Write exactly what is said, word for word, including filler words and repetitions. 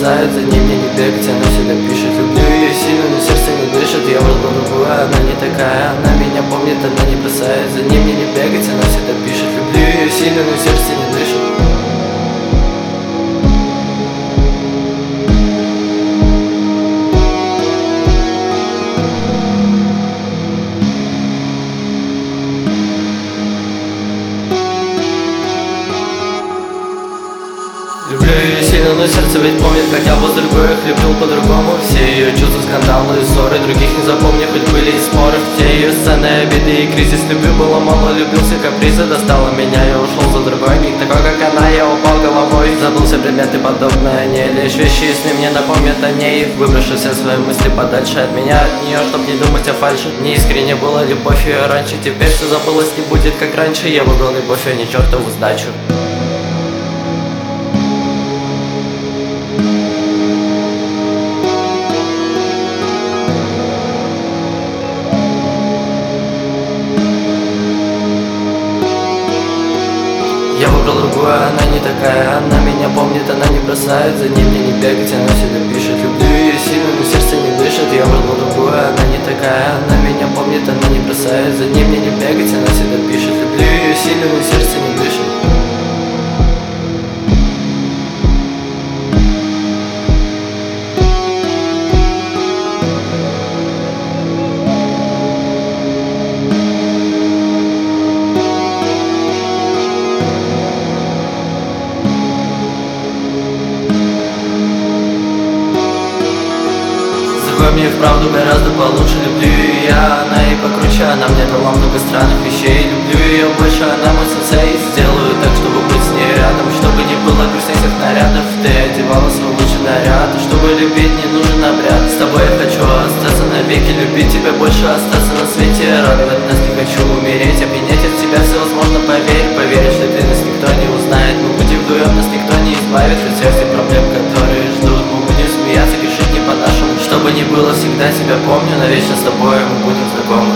бросает, за ним мне не бегать, она всегда пишет. Люблю ее сильно, но сердце не дышит. Я выбрал другую, она не такая. Она меня помнит, она не бросает, за ним мне не бегать, она всегда пишет. Люблю ее сильно, но сердце не дышит. Люблю ее сильно, но сердце ведь помнит, как я возле другой их любил по-другому. Все ее чувства, скандалы и ссоры, других не запомню, хоть были и споры. Все ее сцены, обиды и кризис. Любви было мало, любился капризы. Достала меня, я ушел за другой. Миг такой, как она, я упал головой. Забыл все предметы подобные, не лишь вещи, если мне напомнят о ней. Выброшу все свои мысли подальше от меня, от нее, чтоб не думать о фальши. Не искренне была любовь ее раньше, теперь все забылось, не будет как раньше. Я выбрал любовь, а не чертову сдачу. Я выбрал другую, она не такая. Она меня помнит, она не бросает, за ним мне не бегать, она всегда пишет. Люблю ее сильно, но сердце не дышит. Я выбрал другую, она не такая. Она меня помнит, она не бросает, за ним мне не бегать, она всегда пишет. Люблю ее сильно, но сердце не дышит. Мне вправду гораздо получше, люблю ее я, она и покруче. Она мне дала много странных вещей, люблю ее больше, она мой сенсей. Сделаю так, чтобы быть с ней рядом, чтобы не было грустных всех нарядов. Ты одевала свой лучший наряд, и чтобы любить не нужен обряд. С тобой я хочу остаться навеки, любить тебя больше, остаться на свете. Радовать нас не хочу умереть, опьянеть от тебя все возможно, поверь. Поверь, что ты нас никто не узнает, мы будем вдвоем, нас никто не избавит от всех тех проблем, которые ждут. Мы будем смеяться, грешить не по-нашему. Чтобы не было, всегда тебя помню, навечно с тобой мы будем знакомы.